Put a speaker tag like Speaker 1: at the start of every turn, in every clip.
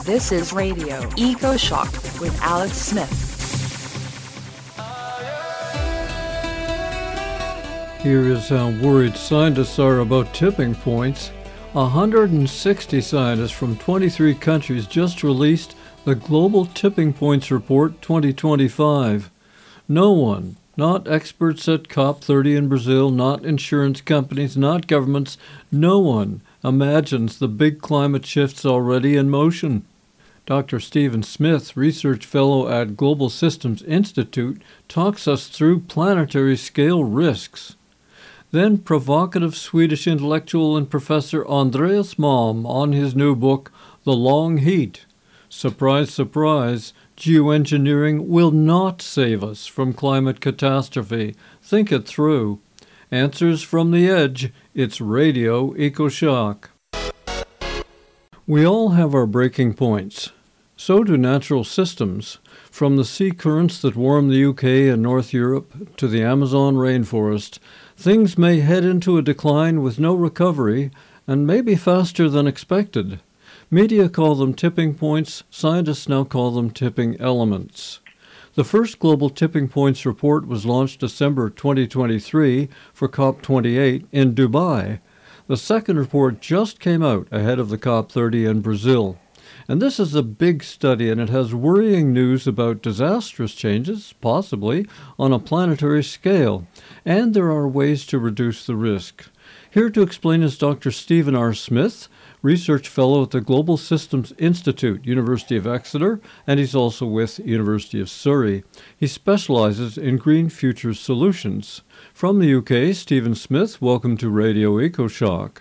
Speaker 1: This is Radio EcoShock with Alex Smith.
Speaker 2: Here is how worried scientists are about tipping points. 160 scientists from 23 countries just released the Global Tipping Points Report 2025. No one, not experts at COP30 in Brazil, not insurance companies, not governments, no one imagines the big climate shifts already in motion. Dr. Stephen Smith, research fellow at Global Systems Institute, talks us through planetary scale risks. Then provocative Swedish intellectual and professor Andreas Malm on his new book, The Long Heat. Surprise, surprise, geoengineering will not save us from climate catastrophe. Think it through. Answers from the Edge. It's Radio EcoShock. We all have our breaking points. So do natural systems. From the sea currents that warm the UK and North Europe to the Amazon rainforest, things may head into a decline with no recovery, and maybe faster than expected. Media call them tipping points. Scientists now call them tipping elements. The first Global Tipping Points report was launched December 2023 for COP28 in Dubai. The second report just came out ahead of the COP30 in Brazil. And this is a big study, and it has worrying news about disastrous changes, possibly, on a planetary scale. And there are ways to reduce the risk. Here to explain is Dr. Stephen R. Smith, research fellow at the Global Systems Institute, University of Exeter, and he's also with University of Surrey. He specializes in green futures solutions. From the UK, Stephen Smith, welcome to Radio EcoShock.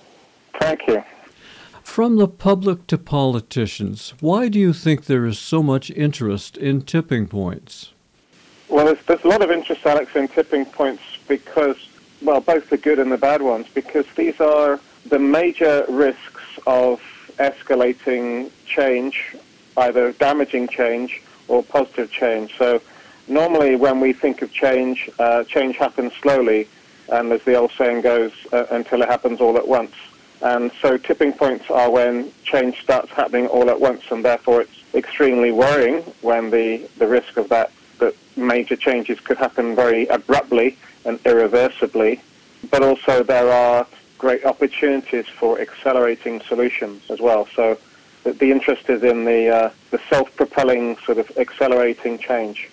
Speaker 3: Thank you.
Speaker 2: From the public to politicians, why do you think there is so much interest in tipping points?
Speaker 3: Well, there's a lot of interest, Alex, in tipping points because, well, both the good and the bad ones, because these are the major risks of escalating change, either damaging change or positive change. So normally when we think of change, change happens slowly, and as the old saying goes, until it happens all at once. And so tipping points are when change starts happening all at once, and therefore it's extremely worrying when the risk of that major changes could happen very abruptly and irreversibly. But also there are great opportunities for accelerating solutions as well. So the interest is in the self-propelling sort of accelerating change.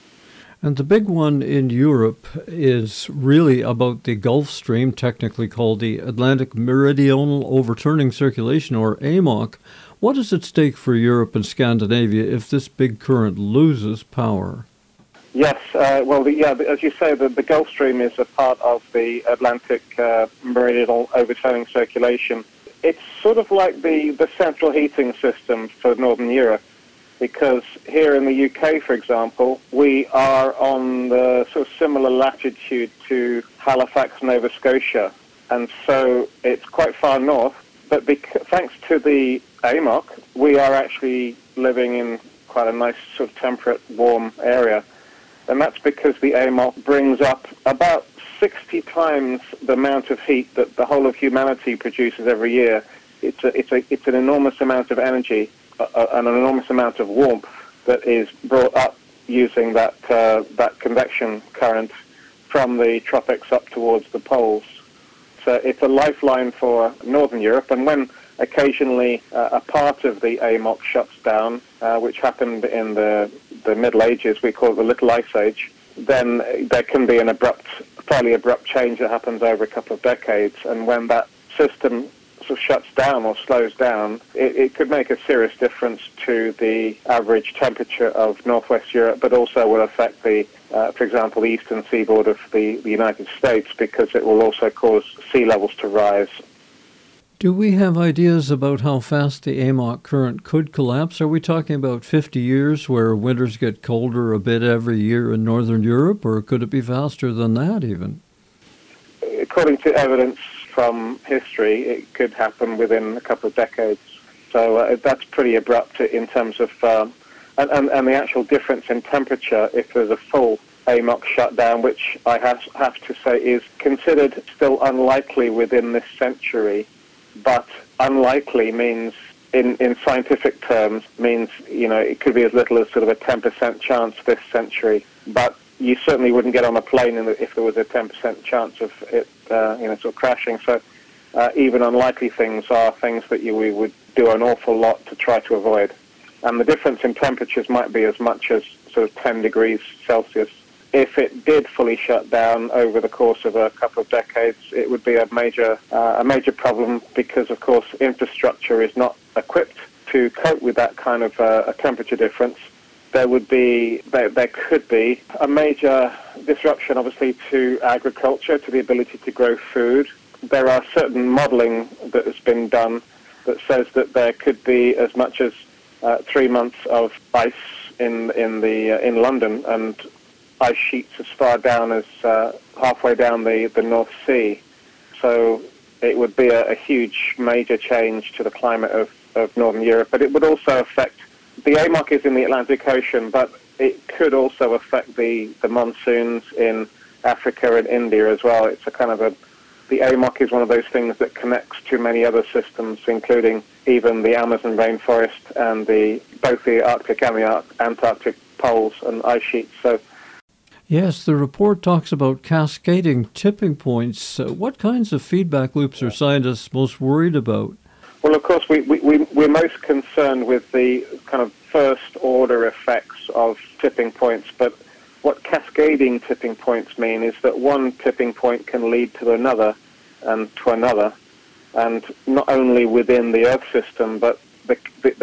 Speaker 2: And the big one in Europe is really about the Gulf Stream, technically called the Atlantic Meridional Overturning Circulation, or AMOC. What is at stake for Europe and Scandinavia if this big current loses power?
Speaker 3: Yes, as you say, the Gulf Stream is a part of the Atlantic Meridional Overturning Circulation. It's sort of like the central heating system for Northern Europe, because here in the UK, for example, we are on the sort of similar latitude to Halifax, Nova Scotia, and so it's quite far north. But thanks to the AMOC, we are actually living in quite a nice sort of temperate, warm area. And that's because the AMOC brings up about 60 times the amount of heat that the whole of humanity produces every year. It's an enormous amount of energy, an enormous amount of warmth that is brought up using that convection current from the tropics up towards the poles. So it's a lifeline for Northern Europe, and when occasionally a part of the AMOC shuts down, which happened in the Middle Ages, we call it the Little Ice Age, then there can be an fairly abrupt change that happens over a couple of decades, and when that system sort of shuts down or slows down, it could make a serious difference to the average temperature of Northwest Europe, but also will affect for example, the eastern seaboard of the United States, because it will also cause sea levels to rise.
Speaker 2: Do we have ideas about how fast the AMOC current could collapse? Are we talking about 50 years where winters get colder a bit every year in Northern Europe, or could it be faster than that even?
Speaker 3: According to evidence from history, it could happen within a couple of decades. So that's pretty abrupt in terms of, and the actual difference in temperature, if there's a full AMOC shutdown, which I have to say is considered still unlikely within this century. But unlikely means in scientific terms means, it could be as little as sort of a 10% chance this century. But you certainly wouldn't get on a plane if there was a 10% chance of it, sort of crashing. So even unlikely things are things that we would do an awful lot to try to avoid. And the difference in temperatures might be as much as sort of 10 degrees Celsius. If it did fully shut down over the course of a couple of decades, it would be a major problem because, of course, infrastructure is not equipped to cope with that kind of a temperature difference. There could be a major disruption, obviously, to agriculture, to the ability to grow food. There are certain modelling that has been done that says that there could be as much as 3 months of ice in London, and ice sheets as far down as halfway down the North Sea. So it would be a huge, major change to the climate of Northern Europe. But it would also affect, the AMOC is in the Atlantic Ocean, but it could also affect the monsoons in Africa and India as well. It's the AMOC is one of those things that connects to many other systems, including even the Amazon rainforest and both the Arctic and the Antarctic poles and ice sheets. So,
Speaker 2: yes, the report talks about cascading tipping points. What kinds of feedback loops are scientists most worried about?
Speaker 3: Well, of course, we're most concerned with the kind of first-order effects of tipping points, but what cascading tipping points mean is that one tipping point can lead to another and to another, and not only within the Earth system, but the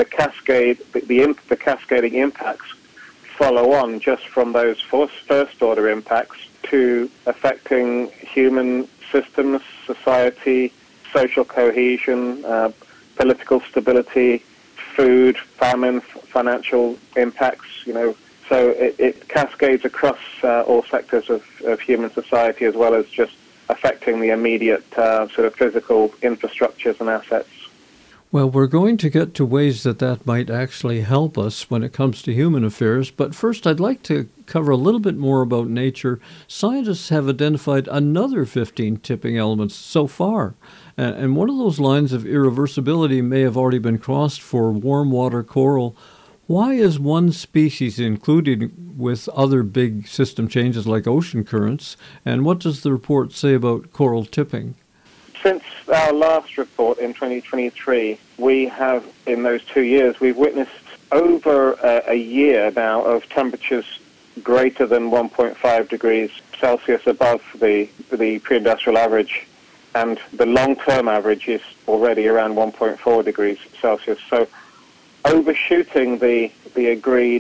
Speaker 3: cascading impacts follow on just from those first-order impacts to affecting human systems, society, social cohesion, political stability, food, famine, financial impacts, So it cascades across all sectors of human society, as well as just affecting the immediate sort of physical infrastructures and assets.
Speaker 2: Well, we're going to get to ways that might actually help us when it comes to human affairs, but first I'd like to cover a little bit more about nature. Scientists have identified another 15 tipping elements so far, and one of those lines of irreversibility may have already been crossed for warm water coral. Why is one species included with other big system changes like ocean currents, and what does the report say about coral tipping?
Speaker 3: Since our last report in 2023, we have, in those 2 years, we've witnessed over a year now of temperatures greater than 1.5 degrees Celsius above the pre-industrial average, and the long-term average is already around 1.4 degrees Celsius. So overshooting the agreed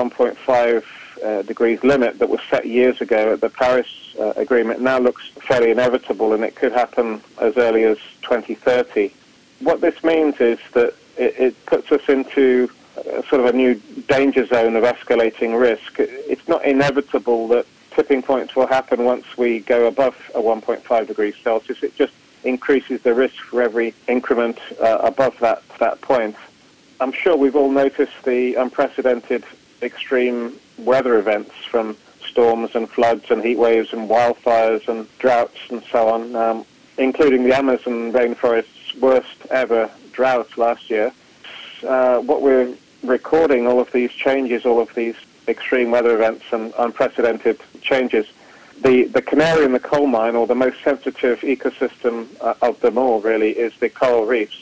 Speaker 3: 1.5 degrees limit that was set years ago at the Paris Agreement now looks fairly inevitable, and it could happen as early as 2030. What this means is that it puts us into sort of a new danger zone of escalating risk. It's not inevitable that tipping points will happen once we go above a 1.5 degrees Celsius. It just increases the risk for every increment above that point. I'm sure we've all noticed the unprecedented extreme weather events, from storms and floods and heat waves and wildfires and droughts and so on, including the Amazon rainforest's worst ever drought last year. What we're recording, all of these changes, all of these extreme weather events and unprecedented changes, the canary in the coal mine, or the most sensitive ecosystem of them all, really, is the coral reefs.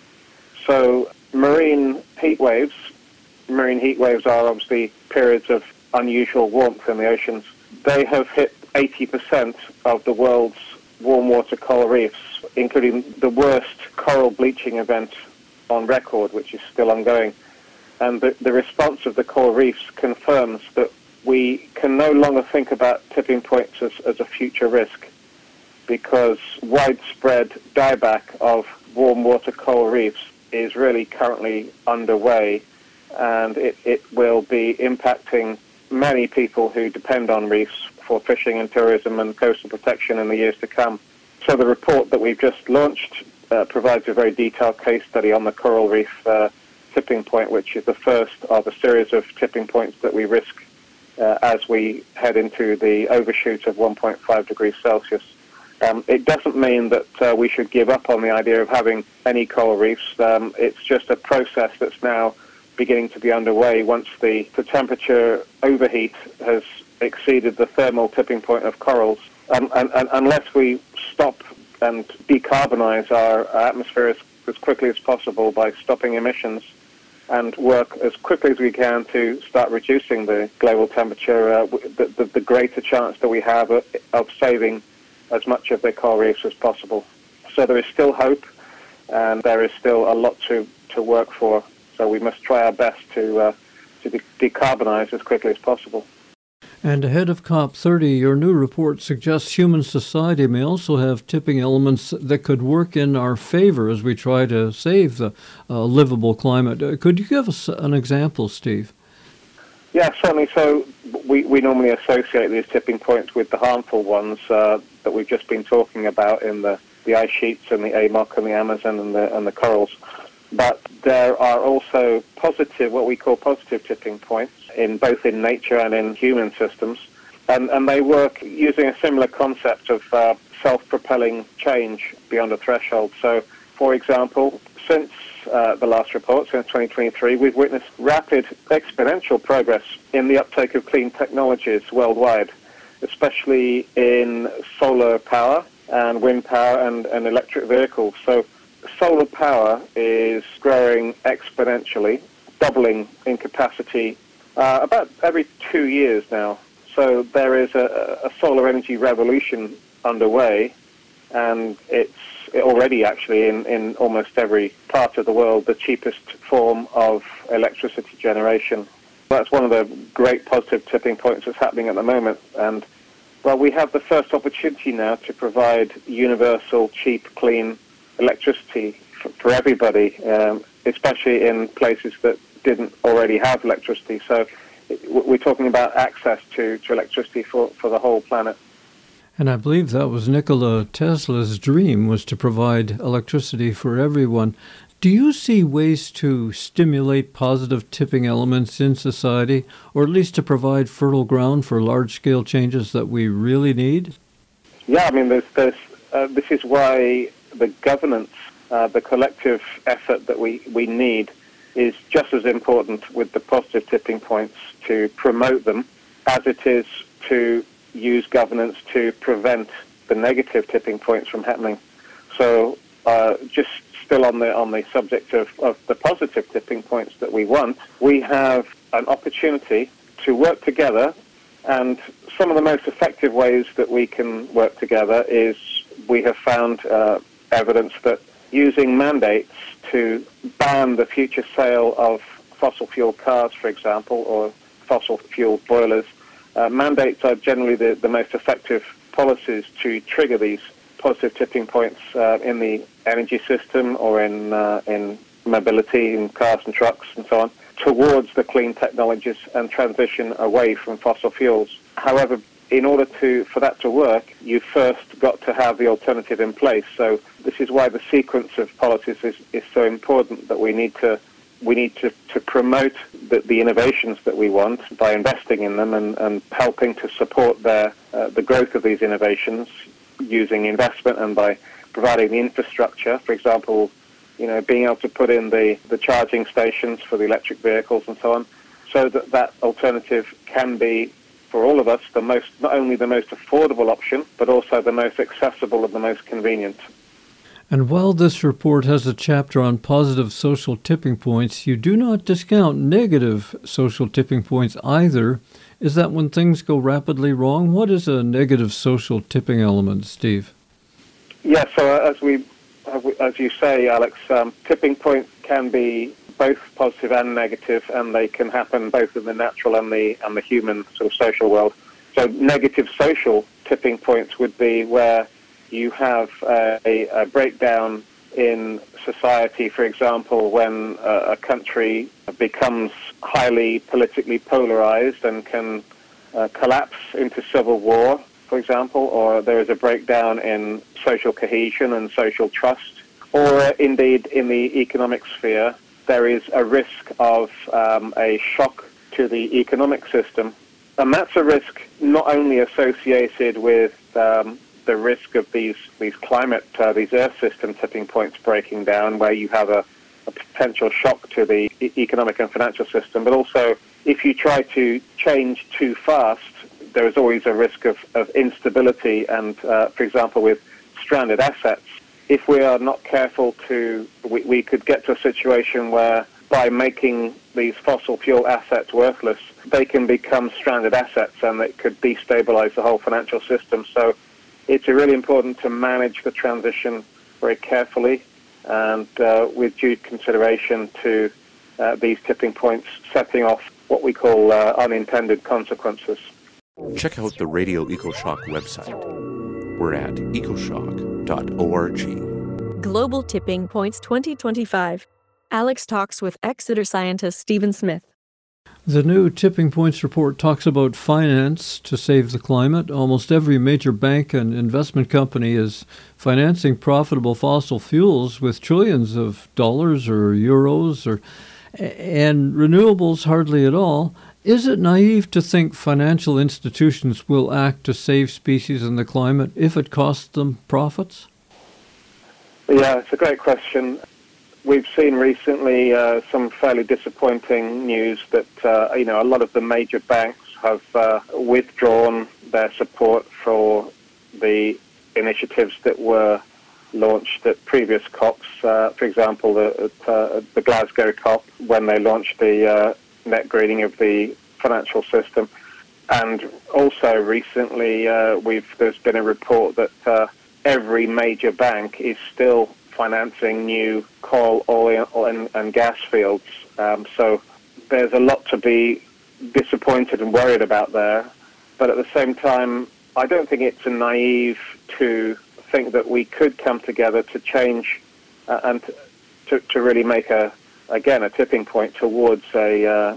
Speaker 3: So marine heat waves are obviously periods of unusual warmth in the oceans. They have hit 80% of the world's warm water coral reefs, including the worst coral bleaching event on record, which is still ongoing. And the response of the coral reefs confirms that we can no longer think about tipping points as a future risk, because widespread dieback of warm water coral reefs is really currently underway, and it will be impacting many people who depend on reefs for fishing and tourism and coastal protection in the years to come. So the report that we've just launched provides a very detailed case study on the coral reef tipping point, which is the first of a series of tipping points that we risk as we head into the overshoot of 1.5 degrees Celsius. It doesn't mean that we should give up on the idea of having any coral reefs. It's just a process that's now beginning to be underway once the temperature overheat has exceeded the thermal tipping point of corals. And unless we stop and decarbonize our atmosphere as quickly as possible by stopping emissions and work as quickly as we can to start reducing the global temperature, the greater chance that we have of saving as much of the coral reefs as possible. So there is still hope, and there is still a lot to work for. So we must try our best to decarbonize as quickly as possible.
Speaker 2: And ahead of COP30, your new report suggests human society may also have tipping elements that could work in our favor as we try to save the livable climate. Could you give us an example, Steve?
Speaker 3: Yeah, certainly. So we normally associate these tipping points with the harmful ones that we've just been talking about in the ice sheets and the AMOC and the Amazon and the corals. But there are also positive, what we call positive tipping points, both in nature and in human systems. And they work using a similar concept of self-propelling change beyond a threshold. So, for example, since the last report, since 2023, we've witnessed rapid exponential progress in the uptake of clean technologies worldwide, especially in solar power and wind power and electric vehicles. So solar power is growing exponentially, doubling in capacity about every 2 years now. So there is a solar energy revolution underway, and it's already actually in almost every part of the world the cheapest form of electricity generation. That's one of the great positive tipping points that's happening at the moment. And well, we have the first opportunity now to provide universal, cheap, clean electricity for everybody, especially in places that didn't already have electricity. So we're talking about access to electricity for the whole planet.
Speaker 2: And I believe that was Nikola Tesla's dream, was to provide electricity for everyone. Do you see ways to stimulate positive tipping elements in society, or at least to provide fertile ground for large-scale changes that we really need?
Speaker 3: Yeah, I mean, this is why the governance, the collective effort that we need is just as important with the positive tipping points to promote them as it is to use governance to prevent the negative tipping points from happening. So just still on the subject of the positive tipping points that we want, we have an opportunity to work together, and some of the most effective ways that we can work together is we have found evidence that using mandates to ban the future sale of fossil fuel cars, for example, or fossil fuel boilers, mandates are generally the most effective policies to trigger these positive tipping points in the energy system or in mobility, in cars and trucks and so on, towards the clean technologies and transition away from fossil fuels. However, in order for that to work, you first got to have the alternative in place. So this is why the sequence of policies is so important, that we need to promote the innovations that we want by investing in them and helping to support the growth of these innovations using investment and by providing the infrastructure. For example, being able to put in the charging stations for the electric vehicles and so on, so that alternative can be, for all of us, not only the most affordable option, but also the most accessible and the most convenient.
Speaker 2: And while this report has a chapter on positive social tipping points, you do not discount negative social tipping points either. Is that when things go rapidly wrong? What is a negative social tipping element, Steve?
Speaker 3: Yeah, so as you say, Alex, tipping points can be both positive and negative, and they can happen both in the natural and the human sort of social world. So negative social tipping points would be where you have a breakdown in society, for example, when a country becomes highly politically polarized and can collapse into civil war, for example, or there is a breakdown in social cohesion and social trust, or indeed in the economic sphere, there is a risk of a shock to the economic system. And that's a risk not only associated with the the risk of these climate, these Earth system tipping points breaking down, where you have a potential shock to the economic and financial system. But also, if you try to change too fast, there is always a risk of instability. And, for example, with stranded assets, if we are not careful we could get to a situation where by making these fossil fuel assets worthless, they can become stranded assets and it could destabilize the whole financial system. So it's really important to manage the transition very carefully and with due consideration to these tipping points setting off what we call unintended consequences.
Speaker 4: Check out the Radio EcoShock website. We're at ecoshock.org.
Speaker 5: Global Tipping Points 2025. Alex talks with Exeter scientist Stephen Smith.
Speaker 2: The new Tipping Points report talks about finance to save the climate. Almost every major bank and investment company is financing profitable fossil fuels with trillions of dollars or euros, and renewables hardly at all. Is it naive to think financial institutions will act to save species and the climate if it costs them profits?
Speaker 3: Yeah, it's a great question. We've seen recently some fairly disappointing news that a lot of the major banks have withdrawn their support for the initiatives that were launched at previous COPs. For example, the Glasgow COP, when they launched the net greening of the financial system. And also recently there's been a report that every major bank is still financing new coal, oil and gas fields. So there's a lot to be disappointed and worried about there. But at the same time, I don't think it's naive to think that we could come together to change and to really make a tipping point towards a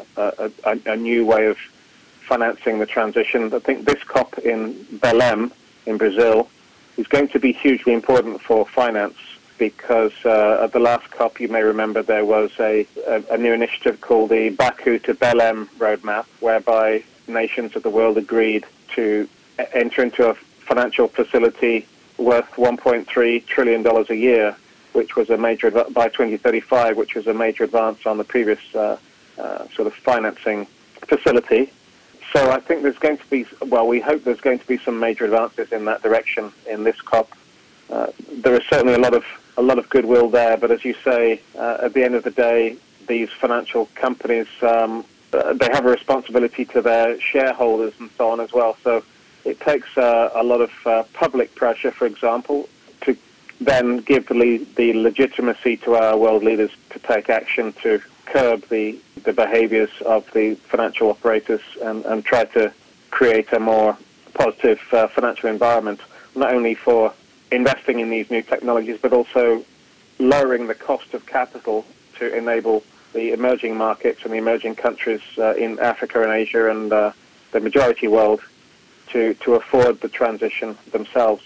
Speaker 3: new way of financing the transition. I think this COP in Belém in Brazil is going to be hugely important for finance because at the last COP, you may remember, there was a new initiative called the Baku to Belém roadmap, whereby nations of the world agreed to enter into a financial facility worth $1.3 trillion a year, which was a major by 2035, which was a major advance on the previous sort of financing facility. So I think there's going to be, we hope there's going to be some major advances in that direction in this COP. There is certainly a lot of goodwill there, but as you say, at the end of the day, these financial companies, they have a responsibility to their shareholders and so on as well. So it takes a lot of public pressure, for example, to then give the legitimacy to our world leaders to take action to curb the behaviors of the financial operators and try to create a more positive financial environment, not only for investing in these new technologies, but also lowering the cost of capital to enable the emerging markets and the emerging countries in Africa and Asia and the majority world to afford the transition themselves.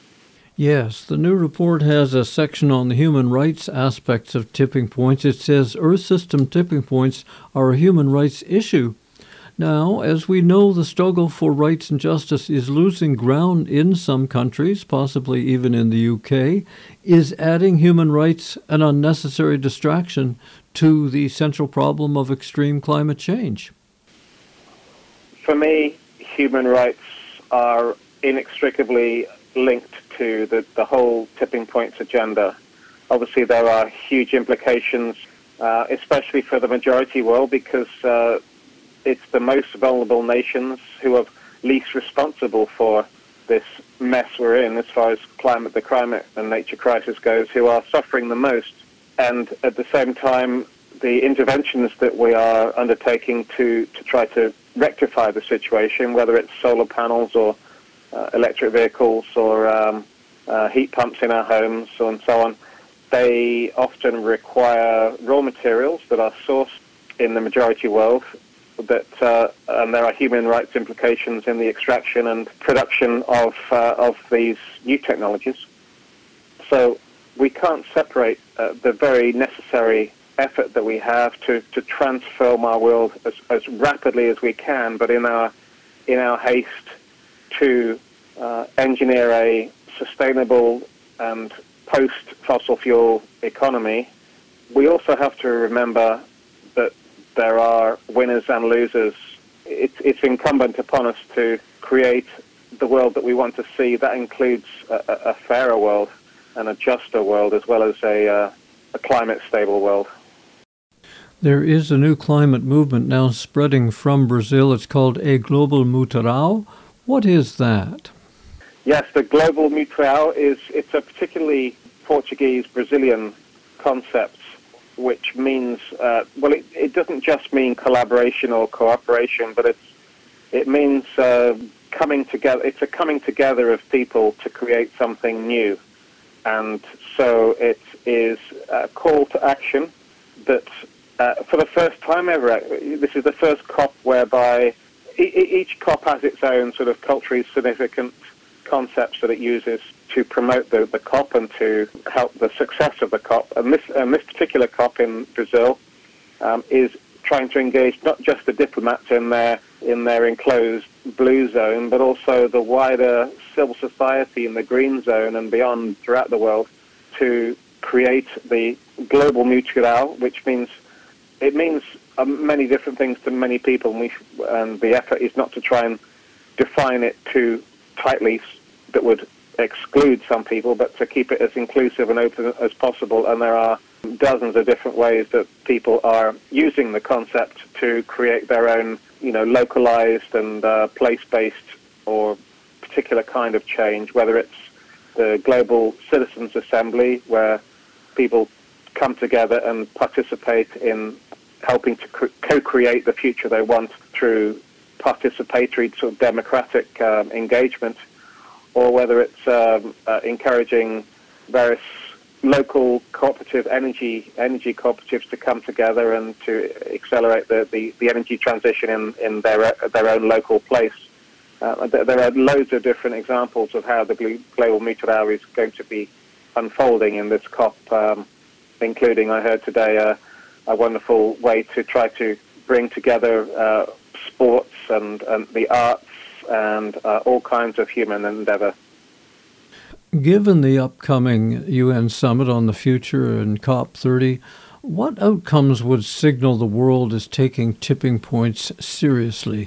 Speaker 2: Yes, the new report has a section on the human rights aspects of tipping points. It says Earth system tipping points are a human rights issue. Now, as we know, the struggle for rights and justice is losing ground in some countries, possibly even in the UK. Is adding human rights an unnecessary distraction to the central problem of extreme climate change?
Speaker 3: For me, human rights are inextricably linked to the whole tipping points agenda. Obviously, there are huge implications, especially for the majority world, because it's the most vulnerable nations who are least responsible for this mess we're in as far as the climate and nature crisis goes, who are suffering the most. And at the same time, the interventions that we are undertaking to try to rectify the situation, whether it's solar panels or electric vehicles or heat pumps in our homes and so on, they often require raw materials that are sourced in the majority world, and there are human rights implications in the extraction and production of these new technologies. So we can't separate the very necessary effort that we have to transform our world as rapidly as we can, but in our haste to engineer sustainable and post-fossil fuel economy, we also have to remember that there are winners and losers. It's incumbent upon us to create the world that we want to see. That includes a fairer world and a juster world, as well as a climate-stable world.
Speaker 2: There is a new climate movement now spreading from Brazil. It's called A Global Mutirão. What is that?
Speaker 3: Yes, the Global Mutirão it's a particularly Portuguese-Brazilian concept, which means, it doesn't just mean collaboration or cooperation, but it means coming together. It's a coming together of people to create something new. And so it is a call to action that, for the first time ever, this is the first COP whereby each COP has its own sort of culturally significant concepts that it uses to promote the COP and to help the success of the COP. And this particular COP in Brazil is trying to engage not just the diplomats in their enclosed blue zone, but also the wider civil society in the green zone and beyond throughout the world to create the Global Mutirão, which means many different things to many people, and the effort is not to try and define it too tightly that would exclude some people, but to keep it as inclusive and open as possible. And there are dozens of different ways that people are using the concept to create their own, localized and place-based or particular kind of change, whether it's the Global Citizens Assembly, where people come together and participate in helping to co-create the future they want through participatory sort of democratic engagement, or whether it's encouraging various local cooperative energy cooperatives to come together and to accelerate the energy transition in their own local place. There are loads of different examples of how the Global Mutirão is going to be unfolding in this COP, including, I heard today, a wonderful way to try to bring together sports and the arts and all kinds of human endeavor.
Speaker 2: Given the upcoming UN summit on the future and COP30, what outcomes would signal the world is taking tipping points seriously?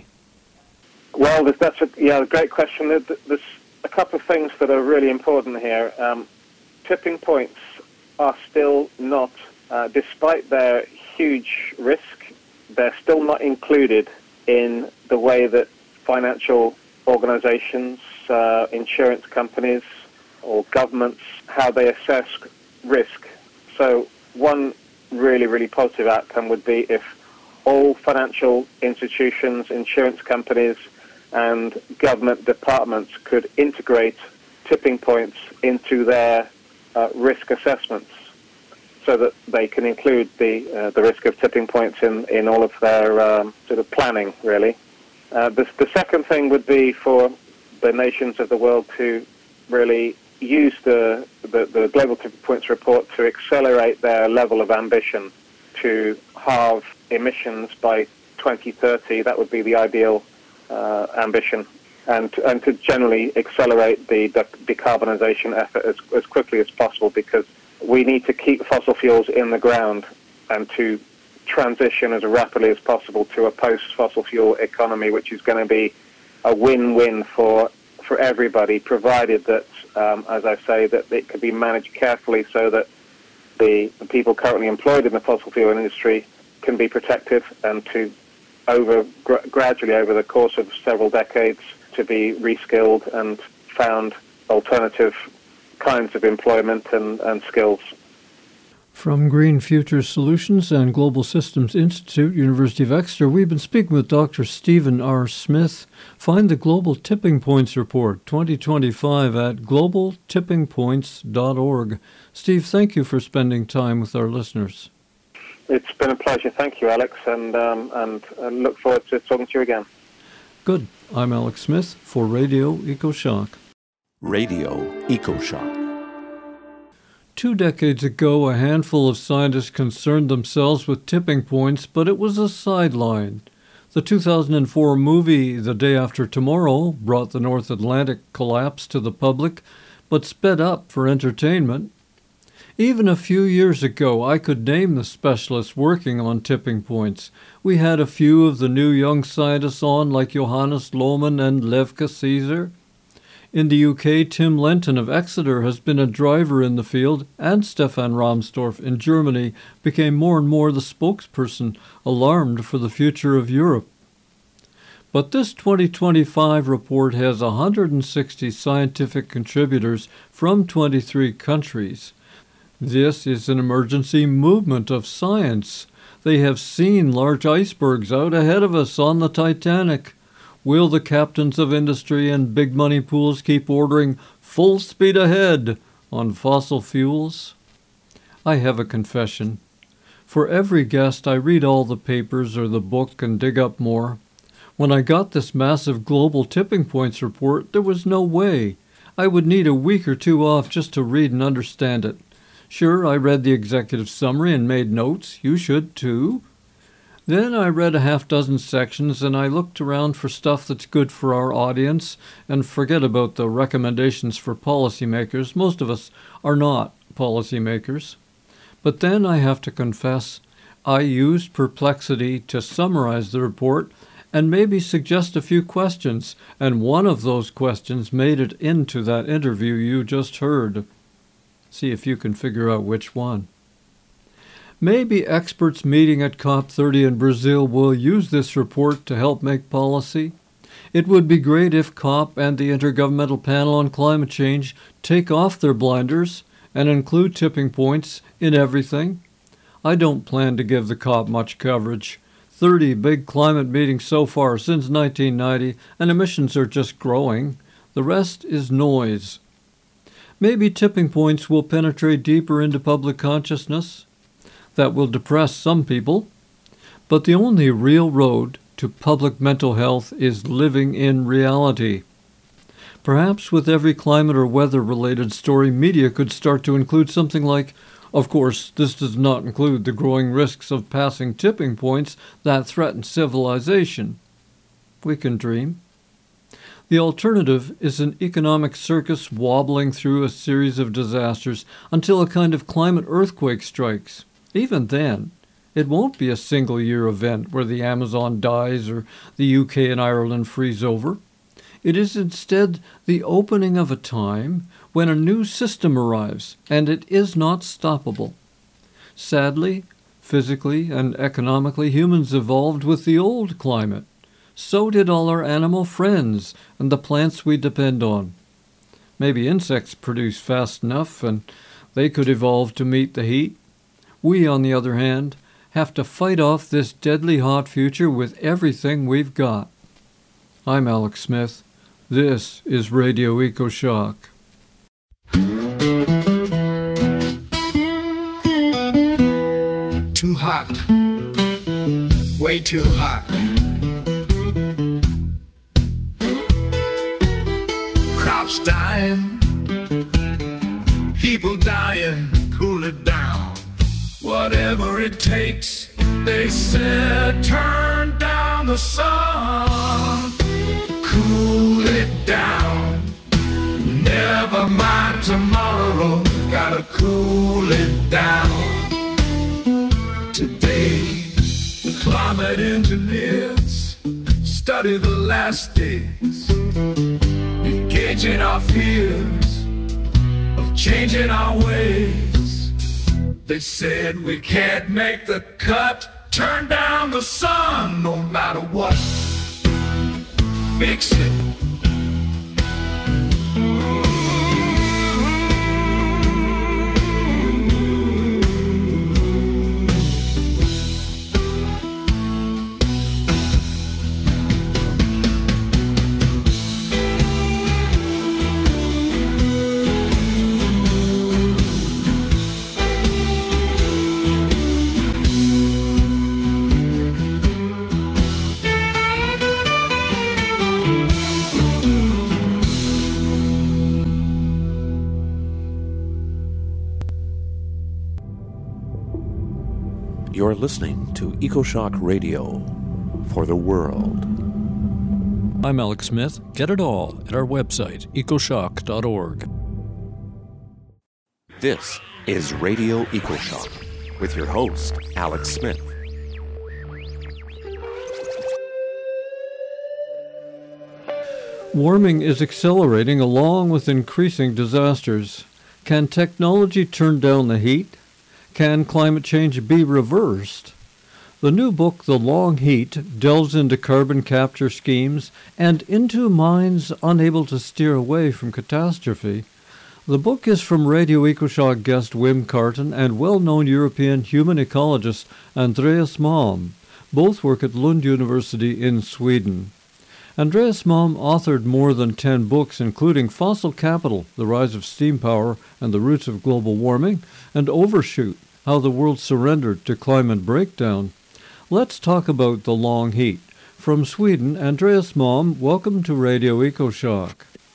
Speaker 3: Well, that's a great question. There's a couple of things that are really important here. Tipping points are still not, despite their huge risk, they're still not included in the way that financial organizations, insurance companies, or governments, how they assess risk. So one really, really positive outcome would be if all financial institutions, insurance companies, and government departments could integrate tipping points into their risk assessments, so that they can include the risk of tipping points in all of their sort of planning, really. The second thing would be for the nations of the world to really use the Global Tipping Points report to accelerate their level of ambition to halve emissions by 2030. That would be the ideal ambition, and to generally accelerate the decarbonisation effort as quickly as possible, because we need to keep fossil fuels in the ground and to transition as rapidly as possible to a post-fossil fuel economy, which is going to be a win-win for everybody, provided that, as I say, that it could be managed carefully so that the people currently employed in the fossil fuel industry can be protected, and to gradually over the course of several decades to be reskilled and found alternative kinds of employment and skills.
Speaker 2: From Green Future Solutions and Global Systems Institute, University of Exeter, we've been speaking with Dr. Stephen R. Smith. Find the Global Tipping Points Report 2025 at globaltippingpoints.org. Steve, thank you for spending time with our listeners.
Speaker 3: It's been a pleasure. Thank you, Alex, and look forward to talking to you again.
Speaker 2: Good. I'm Alex Smith for Radio EcoShock.
Speaker 4: Radio EcoShock.
Speaker 2: 2 decades ago, a handful of scientists concerned themselves with tipping points, but it was a sideline. The 2004 movie The Day After Tomorrow brought the North Atlantic collapse to the public, but sped up for entertainment. Even a few years ago, I could name the specialists working on tipping points. We had a few of the new young scientists on, like Johannes Lohmann and Levke Caesar. In the UK, Tim Lenton of Exeter has been a driver in the field, and Stefan Rahmstorf in Germany became more and more the spokesperson, alarmed for the future of Europe. But this 2025 report has 160 scientific contributors from 23 countries. This is an emergency movement of science. They have seen large icebergs out ahead of us on the Titanic. Will the captains of industry and big money pools keep ordering full speed ahead on fossil fuels? I have a confession. For every guest, I read all the papers or the book and dig up more. When I got this massive global tipping points report, there was no way. I would need a week or two off just to read and understand it. Sure, I read the executive summary and made notes. You should too. Then I read a half-dozen sections and I looked around for stuff that's good for our audience and forget about the recommendations for policymakers. Most of us are not policymakers. But then I have to confess, I used Perplexity to summarize the report and maybe suggest a few questions, and one of those questions made it into that interview you just heard. See if you can figure out which one. Maybe experts meeting at COP30 in Brazil will use this report to help make policy. It would be great if COP and the Intergovernmental Panel on Climate Change take off their blinders and include tipping points in everything. I don't plan to give the COP much coverage. 30 big climate meetings so far since 1990, and emissions are just growing. The rest is noise. Maybe tipping points will penetrate deeper into public consciousness. That will depress some people. But the only real road to public mental health is living in reality. Perhaps with every climate or weather-related story, media could start to include something like, of course, this does not include the growing risks of passing tipping points that threaten civilization. We can dream. The alternative is an economic circus wobbling through a series of disasters until a kind of climate earthquake strikes. Even then, it won't be a single-year event where the Amazon dies or the UK and Ireland freeze over. It is instead the opening of a time when a new system arrives, and it is not stoppable. Sadly, physically and economically, humans evolved with the old climate. So did all our animal friends and the plants we depend on. Maybe insects produce fast enough and they could evolve to meet the heat. We, on the other hand, have to fight off this deadly hot future with everything we've got. I'm Alex Smith. This is Radio EcoShock.
Speaker 6: Too hot. Way too hot. Crops dying, people dying, cool it down. Whatever it takes, they said, turn down the sun, cool it down. Never mind tomorrow, gotta cool it down. Today, the climate engineers study the last days, engaging our fears of changing our ways. They said we can't make the cut, turn down the sun no matter what. Fix it.
Speaker 4: You're listening to EcoShock Radio for the world.
Speaker 2: I'm Alex Smith. Get it all at our website, ecoshock.org.
Speaker 4: This is Radio EcoShock with your host, Alex Smith.
Speaker 2: Warming is accelerating along with increasing disasters. Can technology turn down the heat? Can climate change be reversed? The new book, The Long Heat, delves into carbon capture schemes and into minds unable to steer away from catastrophe. The book is from Radio EcoShock guest Wim Carton and well-known European human ecologist Andreas Malm. Both work at Lund University in Sweden. Andreas Malm authored more than 10 books, including Fossil Capital, The Rise of Steam Power and the Roots of Global Warming, and Overshoot, How the World Surrendered to Climate Breakdown. Let's talk about The Long Heat. From Sweden, Andreas Malm, welcome to Radio EcoShock.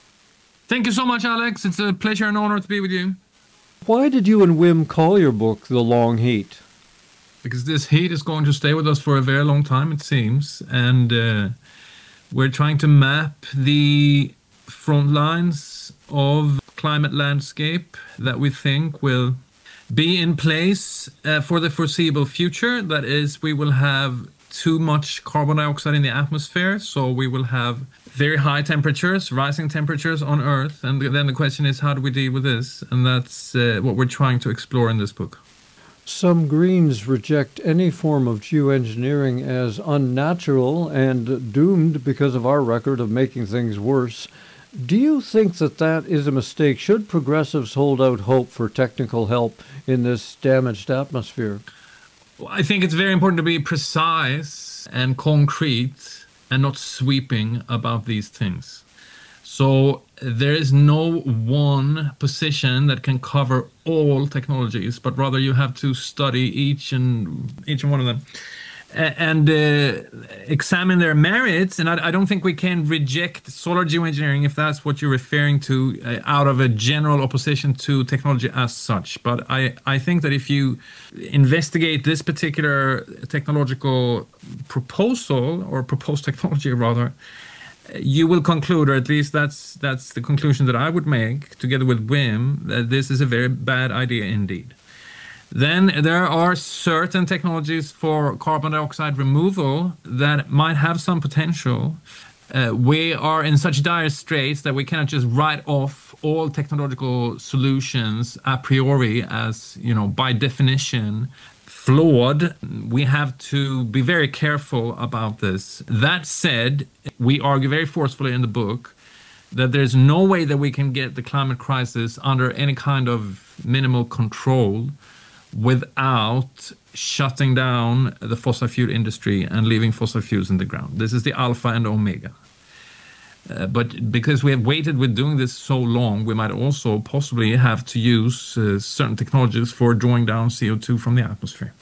Speaker 7: Thank you so much, Alex. It's a pleasure and honor to be with you.
Speaker 2: Why did you and Wim call your book The Long Heat?
Speaker 7: Because this heat is going to stay with us for a very long time, it seems. And we're trying to map the front lines of climate landscape that we think will be in place for the foreseeable future. That is, we will have too much carbon dioxide in the atmosphere, so we will have very high temperatures, rising temperatures on Earth. And then the question is, how do we deal with this? And that's what we're trying to explore in this book.
Speaker 2: Some Greens reject any form of geoengineering as unnatural and doomed because of our record of making things worse. Do you think that that is a mistake? Should progressives hold out hope for technical help in this damaged atmosphere?
Speaker 7: Well, I think it's very important to be precise and concrete and not sweeping about these things. So there is no one position that can cover all technologies, but rather you have to study each and one of them and examine their merits. And I don't think we can reject solar geoengineering, if that's what you're referring to, out of a general opposition to technology as such. But I think that if you investigate this particular technological proposal, or proposed technology rather, you will conclude, or at least that's the conclusion that I would make together with Wim, that this is a very bad idea indeed. Then there are certain technologies for carbon dioxide removal that might have some potential. We are in such dire straits that we cannot just write off all technological solutions a priori as, by definition, flawed. We have to be very careful about this. That said, we argue very forcefully in the book that there's no way that we can get the climate crisis under any kind of minimal control without shutting down the fossil fuel industry and leaving fossil fuels in the ground. This is the alpha and omega. But because we have waited with doing this so long, we might also possibly have to use certain technologies for drawing down CO2 from the atmosphere.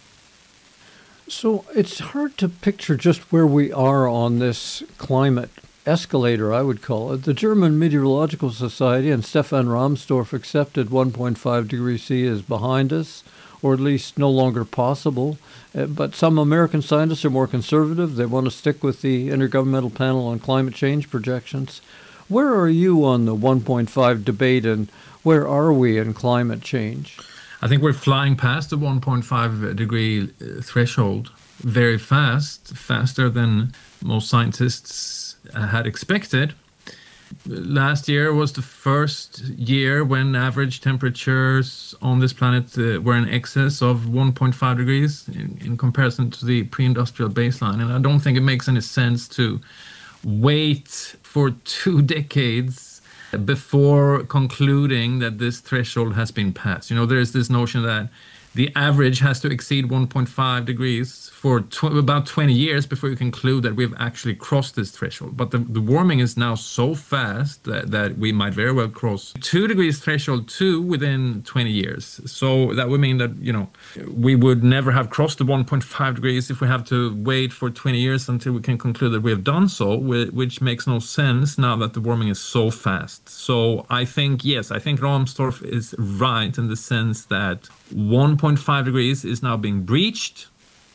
Speaker 2: So it's hard to picture just where we are on this climate escalator, I would call it. The German Meteorological Society and Stefan Rahmstorf accepted 1.5 degrees C is behind us, or at least no longer possible. But some American scientists are more conservative. They want to stick with the Intergovernmental Panel on Climate Change projections. Where are you on the 1.5 debate, and where are we in climate change?
Speaker 7: I think we're flying past the 1.5 degree threshold very fast, faster than most scientists had expected. Last year was the first year when average temperatures on this planet were in excess of 1.5 degrees in comparison to the pre-industrial baseline. And I don't think it makes any sense to wait for 2 decades before concluding that this threshold has been passed. There is this notion that the average has to exceed 1.5 degrees for about 20 years before you conclude that we've actually crossed this threshold. But the warming is now so fast that we might very well cross 2 degrees threshold too within 20 years. So that would mean that, we would never have crossed the 1.5 degrees if we have to wait for 20 years until we can conclude that we have done so, which makes no sense now that the warming is so fast. So I think Rahmstorf is right in the sense that 1.5 degrees is now being breached.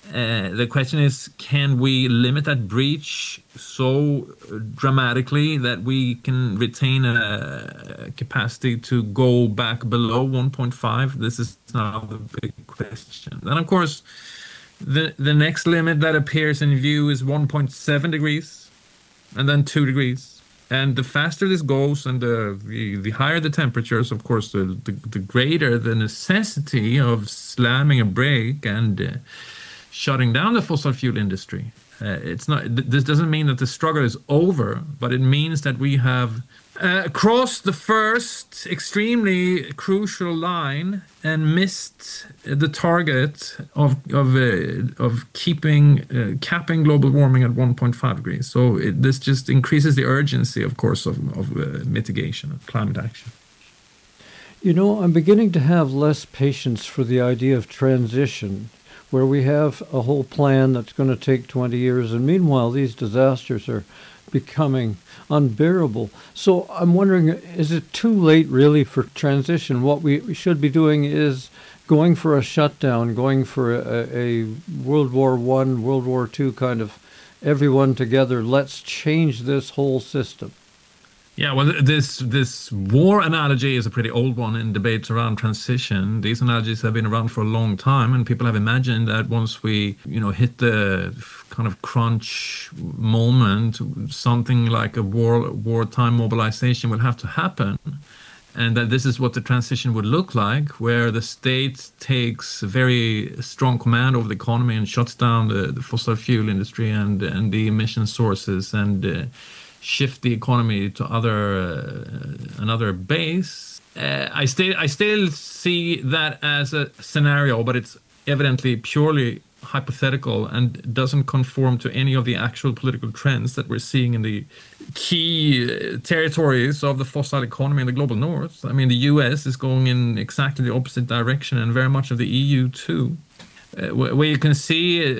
Speaker 7: The question is, can we limit that breach so dramatically that we can retain a capacity to go back below 1.5? This is now the big question. Then, of course, the next limit that appears in view is 1.7 degrees, and then 2 degrees. And the faster this goes, and the higher the temperatures, of course, the greater the necessity of slamming a brake and shutting down the fossil fuel industry. It's not. This doesn't mean that the struggle is over, but it means that we have crossed the first extremely crucial line and missed the target of capping global warming at 1.5 degrees. So this just increases the urgency, of course, of mitigation, of climate action.
Speaker 2: You know, I'm beginning to have less patience for the idea of transition, where we have a whole plan that's going to take 20 years, and meanwhile these disasters are becoming unbearable. So I'm wondering, is it too late really for transition? What we should be doing is going for a shutdown, going for a World War I, World War II kind of everyone together. Let's change this whole system.
Speaker 7: Yeah, well, this war analogy is a pretty old one in debates around transition. These analogies have been around for a long time, and people have imagined that once we, hit the kind of crunch moment, something like a wartime mobilization will have to happen, and that this is what the transition would look like, where the state takes very strong command over the economy and shuts down the fossil fuel industry and the emission sources and shift the economy to another base. I still see that as a scenario, but it's evidently purely hypothetical and doesn't conform to any of the actual political trends that we're seeing in the key territories of the fossil economy in the global north. I mean, the US is going in exactly the opposite direction, and very much of the EU too. Where you can see,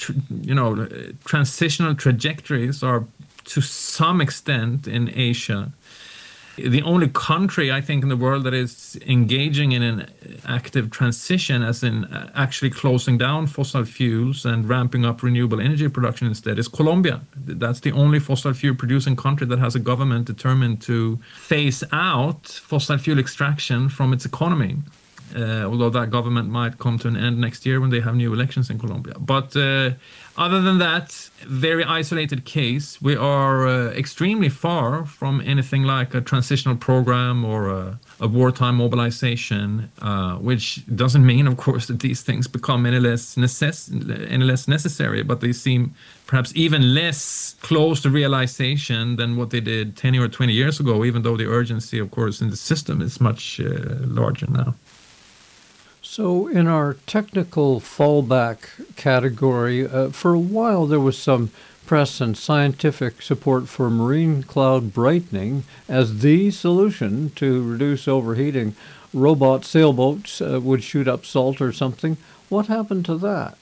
Speaker 7: transitional trajectories are to some extent in Asia. The only country, I think, in the world that is engaging in an active transition, as in actually closing down fossil fuels and ramping up renewable energy production instead, is Colombia. That's the only fossil fuel producing country that has a government determined to phase out fossil fuel extraction from its economy. Although that government might come to an end next year when they have new elections in Colombia. But other than that, very isolated case, we are extremely far from anything like a transitional program or a wartime mobilization, which doesn't mean, of course, that these things become any less necessary, but they seem perhaps even less close to realization than what they did 10 or 20 years ago, even though the urgency, of course, in the system is much larger now.
Speaker 2: So in our technical fallback category, for a while there was some press and scientific support for marine cloud brightening as the solution to reduce overheating. Robot sailboats would shoot up salt or something. What happened to that?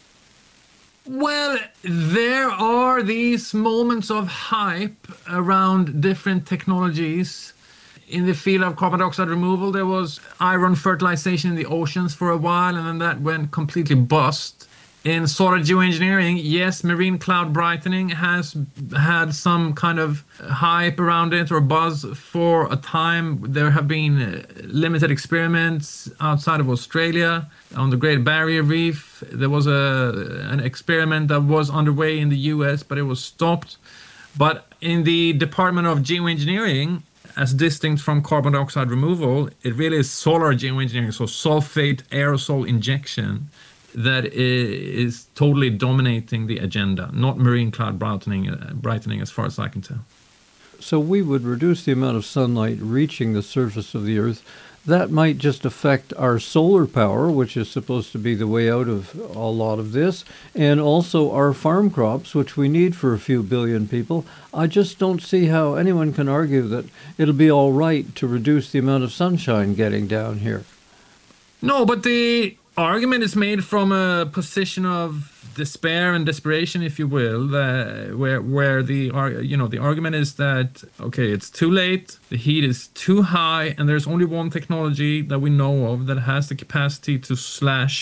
Speaker 7: Well, there are these moments of hype around different technologies. In the field of carbon dioxide removal, there was iron fertilization in the oceans for a while, and then that went completely bust. In solar geoengineering, yes, marine cloud brightening has had some kind of hype around it or buzz for a time. There have been limited experiments outside of Australia on the Great Barrier Reef. There was an experiment that was underway in the US, but it was stopped. But in the Department of Geoengineering, as distinct from carbon dioxide removal, it really is solar geoengineering, so sulfate aerosol injection, that is totally dominating the agenda, not marine cloud brightening as far as I can tell.
Speaker 2: So we would reduce the amount of sunlight reaching the surface of the Earth. That might just affect our solar power, which is supposed to be the way out of a lot of this, and also our farm crops, which we need for a few billion people. I just don't see how anyone can argue that it'll be all right to reduce the amount of sunshine getting down here.
Speaker 7: No, but the argument is made from a position of despair and desperation, if you will, where the argument is that, okay, it's too late, the heat is too high, and there's only one technology that we know of that has the capacity to slash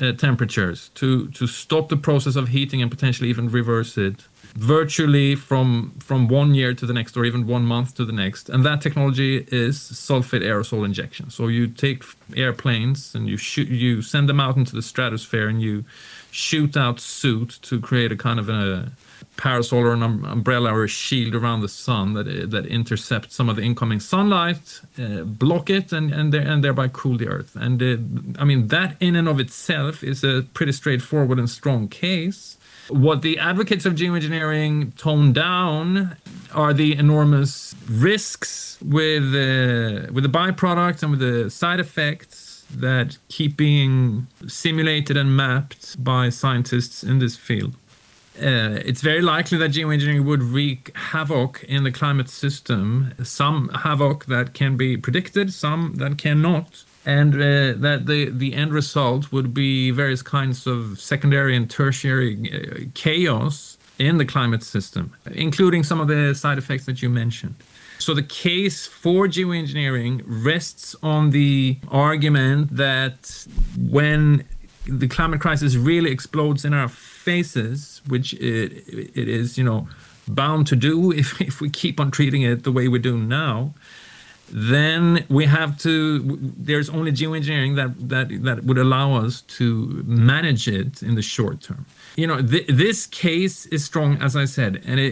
Speaker 7: temperatures to stop the process of heating and potentially even reverse it virtually from 1 year to the next, or even 1 month to the next. And that technology is sulfate aerosol injection. So you take airplanes and you send them out into the stratosphere, and you shoot out soot to create a kind of a parasol or an umbrella or a shield around the sun that intercepts some of the incoming sunlight, block it, and thereby cool the earth. And I mean, that in and of itself is a pretty straightforward and strong case. What the advocates of geoengineering tone down are the enormous risks with the byproducts and with the side effects that keep being simulated and mapped by scientists in this field. It's very likely that geoengineering would wreak havoc in the climate system, some havoc that can be predicted, some that cannot, and that the end result would be various kinds of secondary and tertiary chaos in the climate system, including some of the side effects that you mentioned. So the case for geoengineering rests on the argument that when the climate crisis really explodes in our faces, which it is, bound to do if we keep on treating it the way we do now, then there's only geoengineering that would allow us to manage it in the short term. This case is strong, as I said, and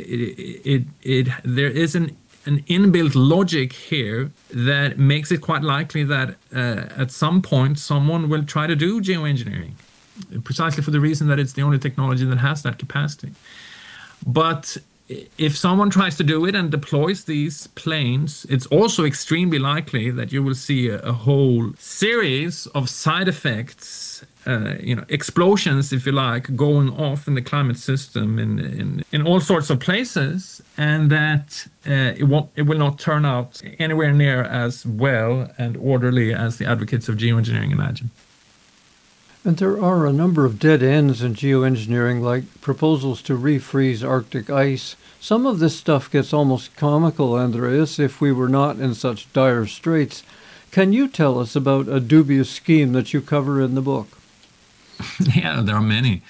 Speaker 7: there is an inbuilt logic here that makes it quite likely that at some point someone will try to do geoengineering, precisely for the reason that it's the only technology that has that capacity. But if someone tries to do it and deploys these planes, it's also extremely likely that you will see a whole series of side effects, explosions, if you like, going off in the climate system in all sorts of places, and that it will not turn out anywhere near as well and orderly as the advocates of geoengineering imagine.
Speaker 2: And there are a number of dead ends in geoengineering, like proposals to refreeze Arctic ice. Some of this stuff gets almost comical, Andreas, if we were not in such dire straits. Can you tell us about a dubious scheme that you cover in the book?
Speaker 7: Yeah, there are many.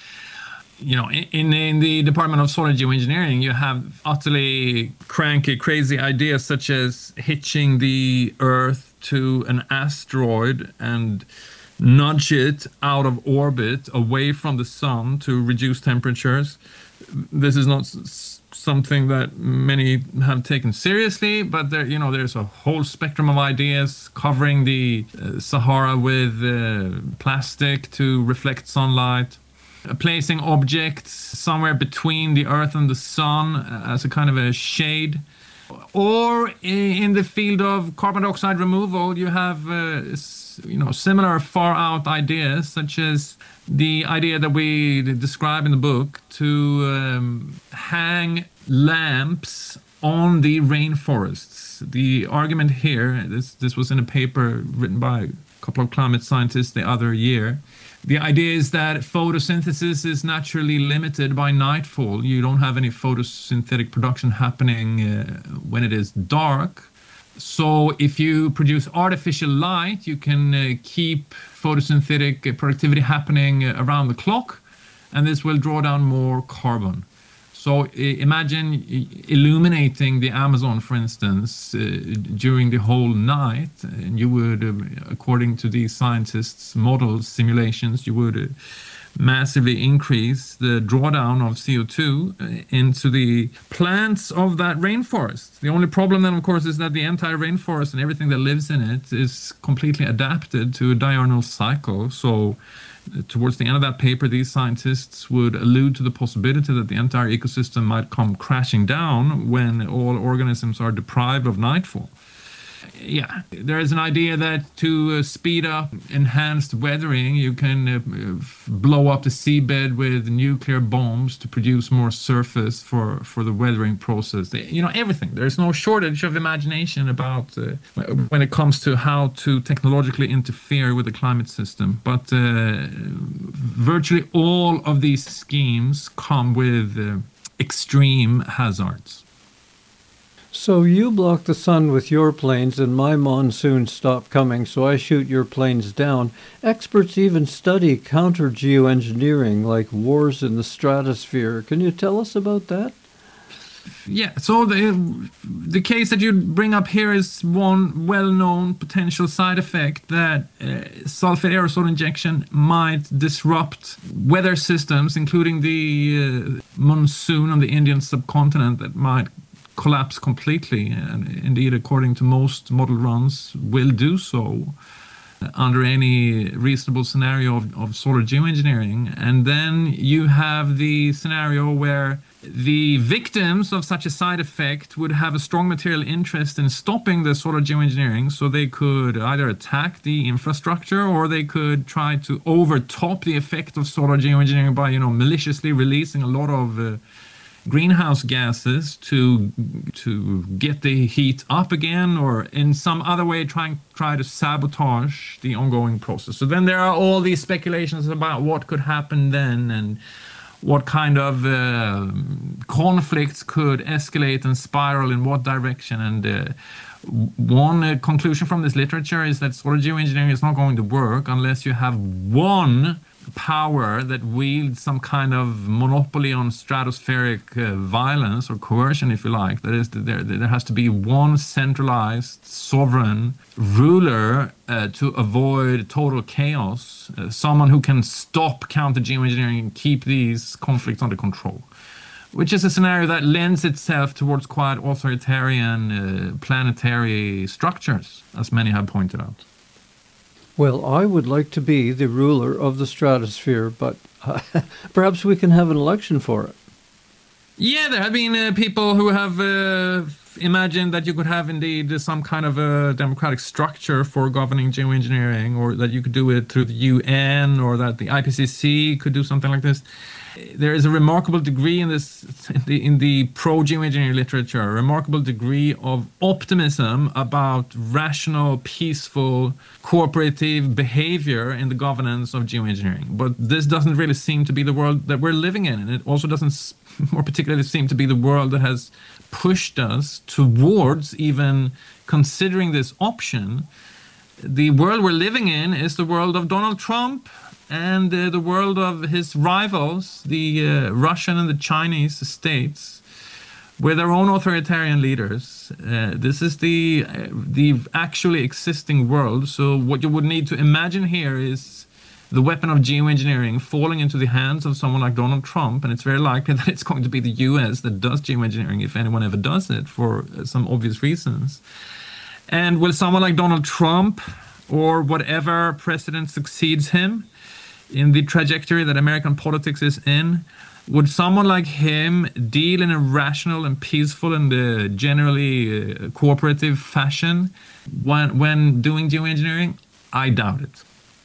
Speaker 7: In the Department of Solar Geoengineering, you have utterly cranky, crazy ideas such as hitching the Earth to an asteroid and nudge it out of orbit away from the sun to reduce temperatures. This is not something that many have taken seriously, but there's a whole spectrum of ideas covering the Sahara with plastic to reflect sunlight, placing objects somewhere between the Earth and the sun as a kind of a shade. Or in the field of carbon dioxide removal, you have similar far-out ideas, such as the idea that we describe in the book to hang lamps on the rainforests. The argument here, this was in a paper written by a couple of climate scientists the other year. The idea is that photosynthesis is naturally limited by nightfall. You don't have any photosynthetic production happening when it is dark. So if you produce artificial light, you can keep photosynthetic productivity happening around the clock, and this will draw down more carbon. So imagine illuminating the Amazon, for instance, during the whole night, and you would, according to these scientists' models, simulations, you would massively increase the drawdown of CO2 into the plants of that rainforest. The only problem then, of course, is that the entire rainforest and everything that lives in it is completely adapted to a diurnal cycle. So towards the end of that paper, these scientists would allude to the possibility that the entire ecosystem might come crashing down when all organisms are deprived of nightfall. Yeah, there is an idea that to speed up enhanced weathering, you can blow up the seabed with nuclear bombs to produce more surface for the weathering process. Everything. There's no shortage of imagination about when it comes to how to technologically interfere with the climate system. But virtually all of these schemes come with extreme hazards.
Speaker 2: So you block the sun with your planes and my monsoons stop coming, so I shoot your planes down. Experts even study counter-geoengineering like wars in the stratosphere. Can you tell us about that?
Speaker 7: Yeah, so the case that you bring up here is one well-known potential side effect that sulfate aerosol injection might disrupt weather systems, including the monsoon on the Indian subcontinent, that might collapse completely, and indeed, according to most model runs, will do so under any reasonable scenario of solar geoengineering. And then you have the scenario where the victims of such a side effect would have a strong material interest in stopping the solar geoengineering, so they could either attack the infrastructure or they could try to overtop the effect of solar geoengineering by, maliciously releasing a lot of greenhouse gases to get the heat up again, or in some other way try to sabotage the ongoing process. So then there are all these speculations about what could happen then, and what kind of conflicts could escalate and spiral in what direction. And one conclusion from this literature is that solar geoengineering is not going to work unless you have one power that wields some kind of monopoly on stratospheric violence or coercion, if you like. That is, there has to be one centralized sovereign ruler to avoid total chaos, someone who can stop counter-geoengineering and keep these conflicts under control, which is a scenario that lends itself towards quite authoritarian planetary structures, as many have pointed out.
Speaker 2: Well, I would like to be the ruler of the stratosphere, but perhaps we can have an election for it.
Speaker 7: Yeah, there have been people who have imagined that you could have indeed some kind of a democratic structure for governing geoengineering, or that you could do it through the UN, or that the IPCC could do something like this. There is a remarkable degree in the pro-geoengineering literature, a remarkable degree of optimism about rational, peaceful, cooperative behavior in the governance of geoengineering. But this doesn't really seem to be the world that we're living in, and it also doesn't more particularly seem to be the world that has pushed us towards even considering this option. The world we're living in is the world of Donald Trump, and the world of his rivals, the Russian and the Chinese states, with their own authoritarian leaders. This is the actually existing world. So what you would need to imagine here is the weapon of geoengineering falling into the hands of someone like Donald Trump, and it's very likely that it's going to be the US that does geoengineering, if anyone ever does it, for some obvious reasons. And will someone like Donald Trump, or whatever president succeeds him, in the trajectory that American politics is in, would someone like him deal in a rational and peaceful and generally cooperative fashion when doing geoengineering? I doubt it.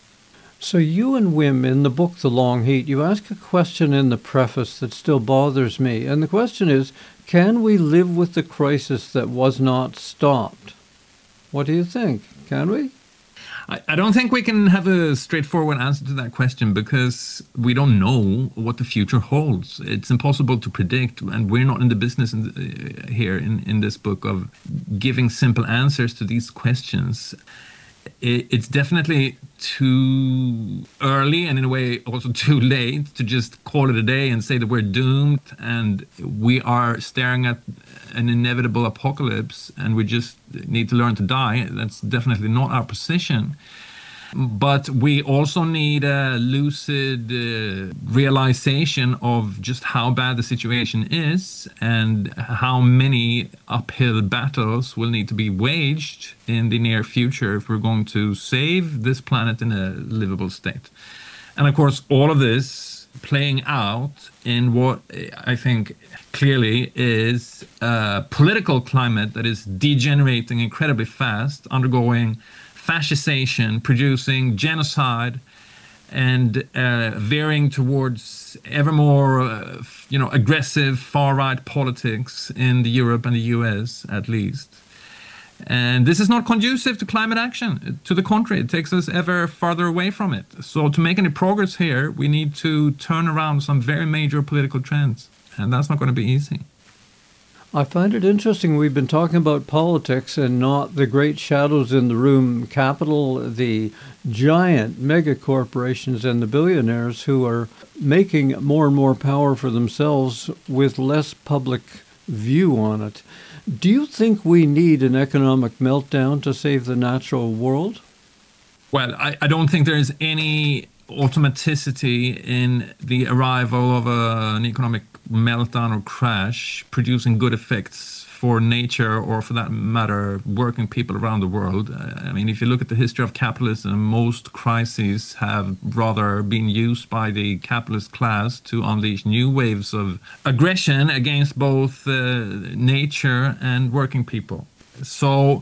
Speaker 2: So you and Wim, in the book The Long Heat, you ask a question in the preface that still bothers me. And the question is, can we live with the crisis that was not stopped? What do you think? Can we?
Speaker 7: I don't think we can have a straightforward answer to that question, because we don't know what the future holds. It's impossible to predict, and we're not in the business here in this book of giving simple answers to these questions. It's definitely too early, and in a way also too late, to just call it a day and say that we're doomed and we are staring at an inevitable apocalypse and we just need to learn to die. That's definitely not our position. But we also need a lucid realization of just how bad the situation is and how many uphill battles will need to be waged in the near future if we're going to save this planet in a livable state. And of course, all of this playing out in what I think clearly is a political climate that is degenerating incredibly fast, undergoing fascisation, producing genocide, and veering towards ever more, aggressive far-right politics in the Europe and the US, at least. And this is not conducive to climate action. To the contrary, it takes us ever farther away from it. So to make any progress here, we need to turn around some very major political trends, and that's not going to be easy.
Speaker 2: I find it interesting we've been talking about politics and not the great shadows in the room, capital, the giant mega corporations and the billionaires who are making more and more power for themselves with less public view on it. Do you think we need an economic meltdown to save the natural world?
Speaker 7: Well, I don't think there is any automaticity in the arrival of an economic meltdown or crash producing good effects for nature or, for that matter, working people around the world. I mean, if you look at the history of capitalism, most crises have rather been used by the capitalist class to unleash new waves of aggression against both nature and working people. So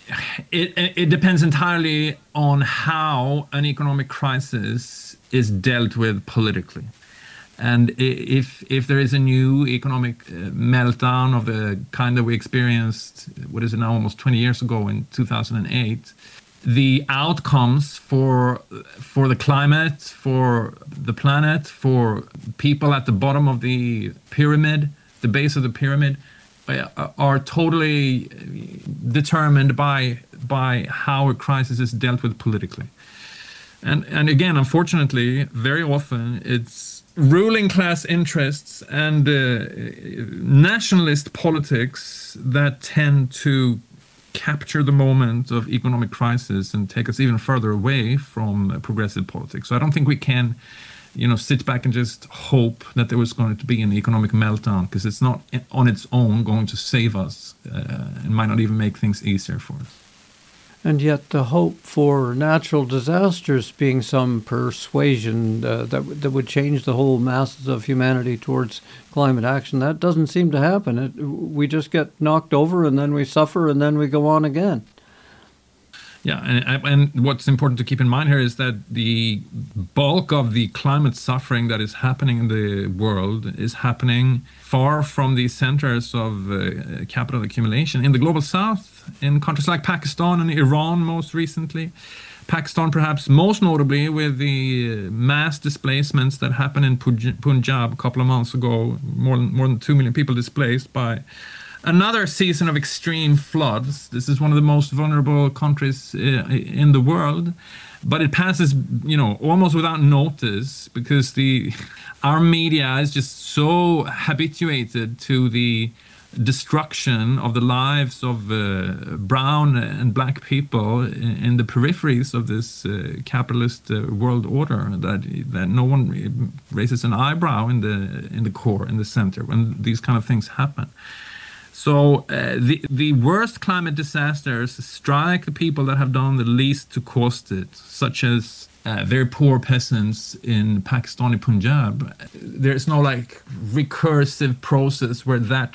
Speaker 7: it depends entirely on how an economic crisis is dealt with politically. And if there is a new economic meltdown of the kind that we experienced, what is it now, almost 20 years ago in 2008, the outcomes for the climate, for the planet, for people at the bottom of the pyramid, the base of the pyramid, are totally determined by how a crisis is dealt with politically. And again, unfortunately, very often it's ruling class interests and nationalist politics that tend to capture the moment of economic crisis and take us even further away from progressive politics. So I don't think we can, sit back and just hope that there was going to be an economic meltdown, because it's not on its own going to save us and might not even make things easier for us.
Speaker 2: And yet the hope for natural disasters being some persuasion that would change the whole masses of humanity towards climate action, that doesn't seem to happen. We just get knocked over and then we suffer and then we go on again.
Speaker 7: Yeah, and what's important to keep in mind here is that the bulk of the climate suffering that is happening in the world is happening far from the centers of capital accumulation. In the global south, in countries like Pakistan and Iran most recently, Pakistan perhaps most notably with the mass displacements that happened in Punjab a couple of months ago, more than 2 million people displaced by another season of extreme floods. This is one of the most vulnerable countries in the world, but it passes, almost without notice, because our media is just so habituated to the destruction of the lives of brown and black people in the peripheries of this capitalist world order that no one raises an eyebrow in the core, in the center, when these kind of things happen. So the worst climate disasters strike the people that have done the least to cause it, such as very poor peasants in Pakistani Punjab. There's no recursive process where that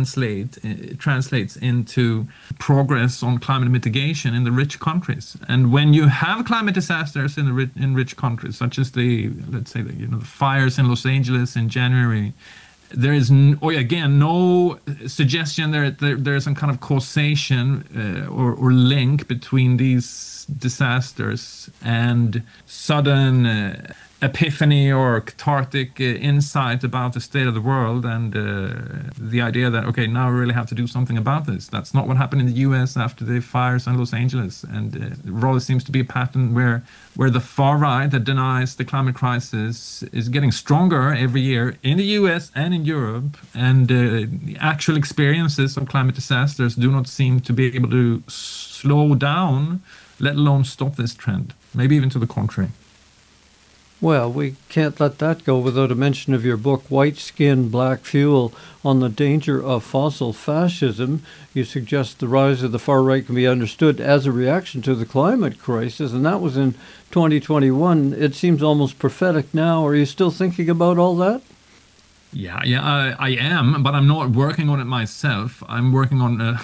Speaker 7: translates into progress on climate mitigation in the rich countries. And when you have climate disasters in rich countries, such as the fires in Los Angeles in January, there is no suggestion there's some kind of causation or link between these disasters and sudden epiphany or cathartic insight about the state of the world and the idea that, now we really have to do something about this. That's not what happened in the US after the fires in Los Angeles. And it rather seems to be a pattern where the far right that denies the climate crisis is getting stronger every year in the US and in Europe. And the actual experiences of climate disasters do not seem to be able to slow down, let alone stop this trend, maybe even to the contrary.
Speaker 2: Well, we can't let that go without a mention of your book, White Skin, Black Fuel, on the danger of fossil fascism. You suggest the rise of the far right can be understood as a reaction to the climate crisis, and that was in 2021. It seems almost prophetic now. Are you still thinking about all that?
Speaker 7: Yeah, I am, but I'm not working on it myself. I'm working on a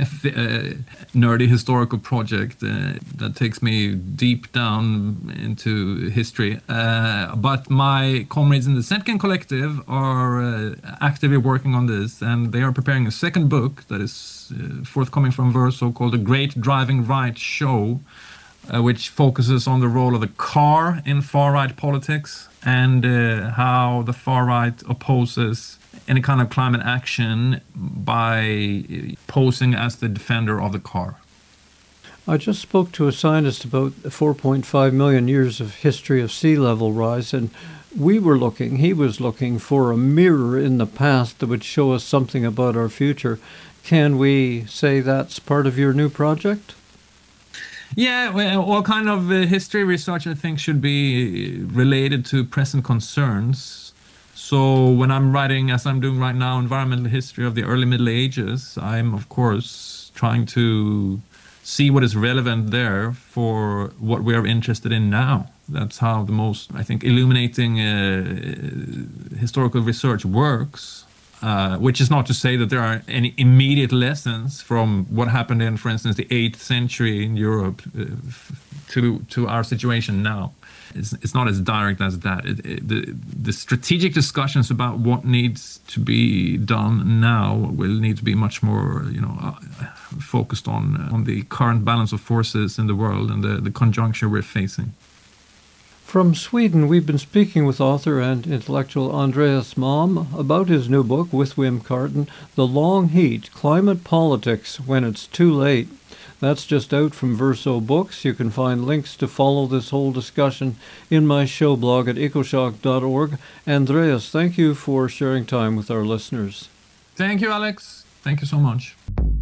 Speaker 7: nerdy historical project that takes me deep down into history. But my comrades in the Zetkin Collective are actively working on this, and they are preparing a second book that is forthcoming from Verso called The Great Driving Right Show, which focuses on the role of the car in far-right politics and how the far-right opposes any kind of climate action by posing as the defender of the car.
Speaker 2: I just spoke to a scientist about 4.5 million years of history of sea level rise, and he was looking for a mirror in the past that would show us something about our future. Can we say that's part of your new project?
Speaker 7: Yeah, well, all kind of history research, I think, should be related to present concerns. So when I'm writing, as I'm doing right now, environmental history of the early Middle Ages, I'm, of course, trying to see what is relevant there for what we are interested in now. That's how the most, I think, illuminating historical research works, which is not to say that there are any immediate lessons from what happened in, for instance, the 8th century in Europe to our situation now. It's not as direct as that. The strategic discussions about what needs to be done now will need to be much more, focused on the current balance of forces in the world and the conjuncture we're facing.
Speaker 2: From Sweden, we've been speaking with author and intellectual Andreas Malm about his new book with Wim Carton, The Long Heat, Climate Politics When It's Too Late. That's just out from Verso Books. You can find links to follow this whole discussion in my show blog at ecoshock.org. Andreas, thank you for sharing time with our listeners.
Speaker 7: Thank you, Alex. Thank you so much.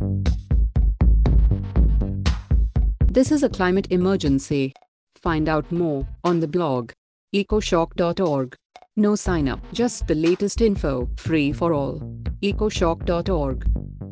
Speaker 8: This is a climate emergency. Find out more on the blog, ecoshock.org. No sign up, just the latest info, free for all. ecoshock.org.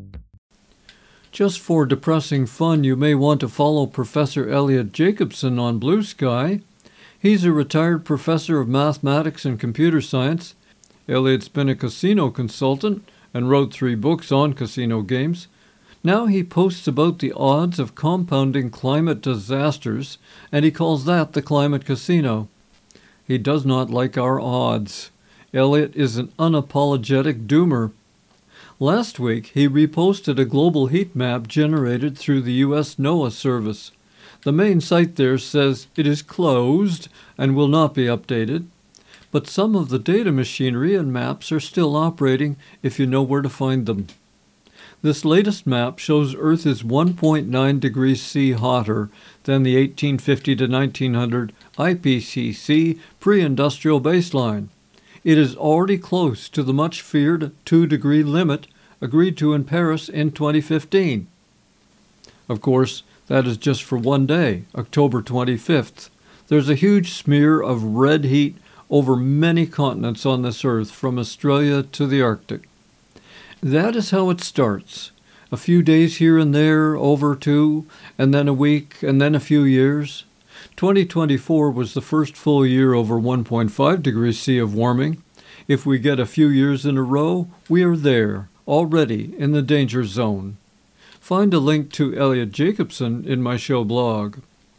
Speaker 2: Just for depressing fun, you may want to follow Professor Elliot Jacobson on Blue Sky. He's a retired professor of mathematics and computer science. Elliot's been a casino consultant and wrote 3 books on casino games. Now he posts about the odds of compounding climate disasters, and he calls that the climate casino. He does not like our odds. Elliot is an unapologetic doomer. Last week, he reposted a global heat map generated through the U.S. NOAA service. The main site there says it is closed and will not be updated, but some of the data machinery and maps are still operating if you know where to find them. This latest map shows Earth is 1.9 degrees C hotter than the 1850 to 1900 IPCC pre-industrial baseline. It is already close to the much-feared 2-degree limit agreed to in Paris in 2015. Of course, that is just for one day, October 25th. There's a huge smear of red heat over many continents on this Earth, from Australia to the Arctic. That is how it starts. A few days here and there, over 2, and then a week, and then a few years. 2024 was the first full year over 1.5 degrees C of warming. If we get a few years in a row, we are there, already in the danger zone. Find a link to Elliot Jacobson in my show blog.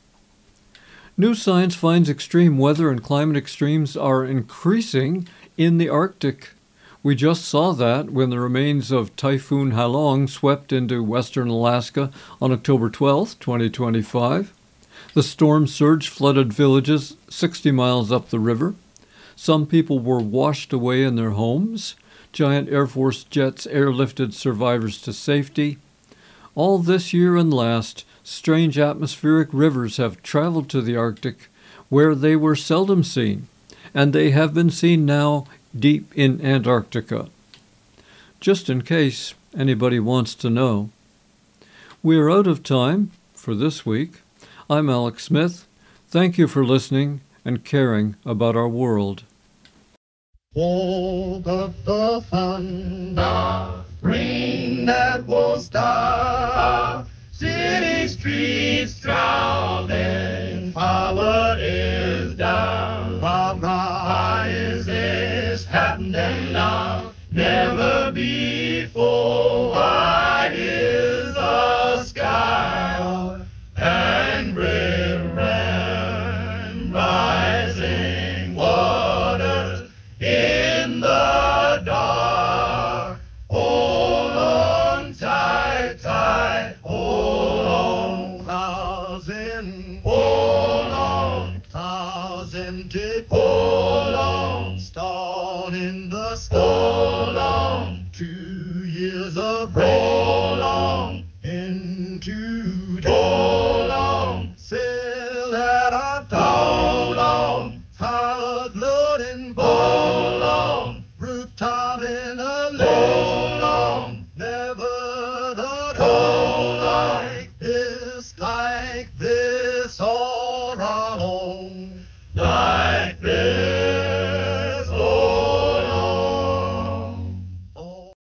Speaker 2: New science finds extreme weather and climate extremes are increasing in the Arctic. We just saw that when the remains of Typhoon Halong swept into western Alaska on October 12, 2025. The storm surge flooded villages 60 miles up the river. Some people were washed away in their homes. Giant Air Force jets airlifted survivors to safety. All this year and last, strange atmospheric rivers have traveled to the Arctic, where they were seldom seen, and they have been seen now deep in Antarctica. Just in case anybody wants to know. We are out of time for this week. I'm Alex Smith. Thank you for listening and caring about our world.
Speaker 9: Woke up the thunder, rain that won't stop, city streets drowning, power is down. Why is this happening now? Never before. Why is the sky and river and rising waters in the dark? Hold on tight, tight, hold on, clouds in is a friend.